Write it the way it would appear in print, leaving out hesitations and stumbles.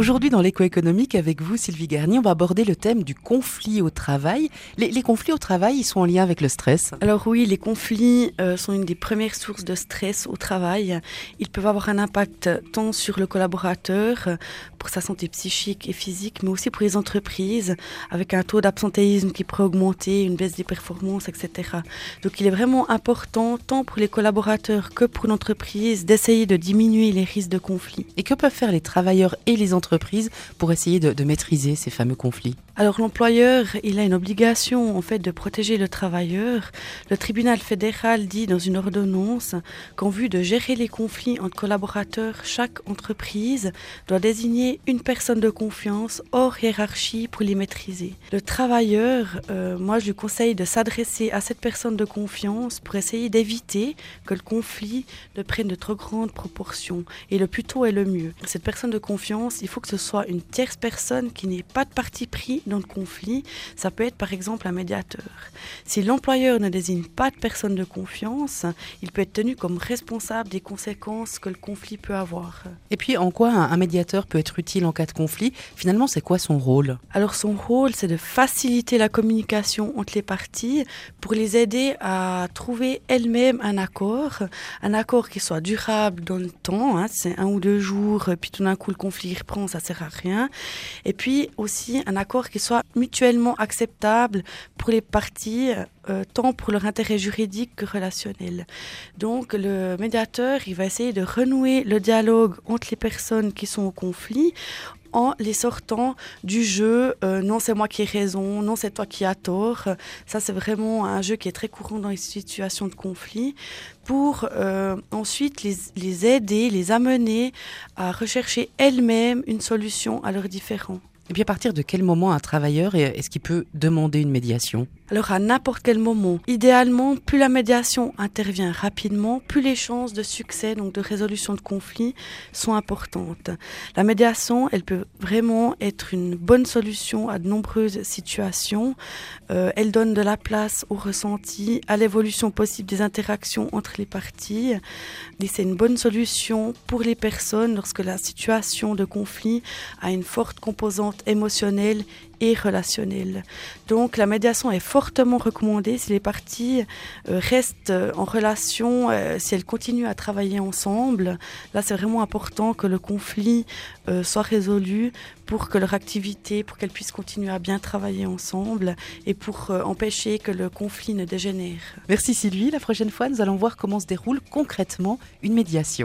Aujourd'hui, dans l'éco-économique, avec vous, Sylvie Garnier, on va aborder le thème du conflit au travail. Les conflits au travail, ils sont en lien avec le stress. Alors oui, les conflits sont une des premières sources de stress au travail. Ils peuvent avoir un impact tant sur le collaborateur, pour sa santé psychique et physique, mais aussi pour les entreprises, avec un taux d'absentéisme qui pourrait augmenter, une baisse des performances, etc. Donc il est vraiment important, tant pour les collaborateurs que pour l'entreprise, d'essayer de diminuer les risques de conflits. Et que peuvent faire les travailleurs et les entreprises pour essayer de maîtriser ces fameux conflits ? Alors l'employeur, il a une obligation en fait de protéger le travailleur. Le tribunal fédéral dit dans une ordonnance qu'en vue de gérer les conflits entre collaborateurs, chaque entreprise doit désigner une personne de confiance hors hiérarchie pour les maîtriser. Le travailleur, moi je lui conseille de s'adresser à cette personne de confiance pour essayer d'éviter que le conflit ne prenne de trop grandes proportions. Et le plus tôt est le mieux. Cette personne de confiance, il faut que ce soit une tierce personne qui n'ait pas de parti pris dans le conflit. Ça peut être par exemple un médiateur. Si l'employeur ne désigne pas de personne de confiance, il peut être tenu comme responsable des conséquences que le conflit peut avoir. Et puis, en quoi un médiateur peut être utile en cas de conflit ? Finalement, c'est quoi son rôle ? Alors son rôle, c'est de faciliter la communication entre les parties pour les aider à trouver elles-mêmes un accord qui soit durable dans le temps, c'est 1 ou 2 jours, puis tout d'un coup le conflit reprend, ça sert à rien. Et puis aussi un accord qui soit mutuellement acceptable pour les parties, tant pour leur intérêt juridique que relationnel. Donc le médiateur, il va essayer de renouer le dialogue entre les personnes qui sont au conflit en les sortant du jeu non c'est moi qui ai raison, non c'est toi qui as tort. Ça c'est vraiment un jeu qui est très courant dans les situations de conflit pour ensuite les aider, les amener à rechercher elles-mêmes une solution à leurs différends. Et puis à partir de quel moment un travailleur est-ce qu'il peut demander une médiation ? Alors à n'importe quel moment. Idéalement, plus la médiation intervient rapidement, plus les chances de succès, donc de résolution de conflits, sont importantes. La médiation, elle peut vraiment être une bonne solution à de nombreuses situations. Elle donne de la place au ressenti, à l'évolution possible des interactions entre les parties. Et c'est une bonne solution pour les personnes lorsque la situation de conflit a une forte composante émotionnelle et relationnelle. Donc la médiation est fortement recommandée si les parties restent en relation, si elles continuent à travailler ensemble. Là, c'est vraiment important que le conflit soit résolu pour que leur activité, pour qu'elles puissent continuer à bien travailler ensemble et pour empêcher que le conflit ne dégénère. Merci Sylvie. La prochaine fois, nous allons voir comment se déroule concrètement une médiation.